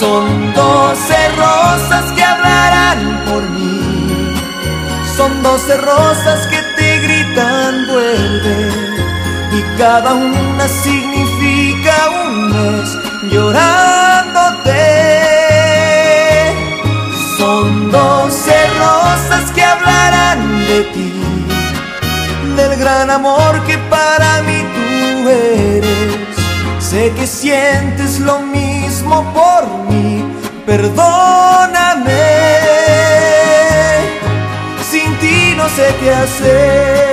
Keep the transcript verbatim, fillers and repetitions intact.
Son doce rosas que hablarán por mí, son doce rosas que te gritan vuelve, y cada una significa un mes llorándote. Son doce rosas que hablarán de ti, del gran amor que para mí tú eres. Sé que sientes lo mismo por mí, perdóname. Sin ti no sé qué hacer.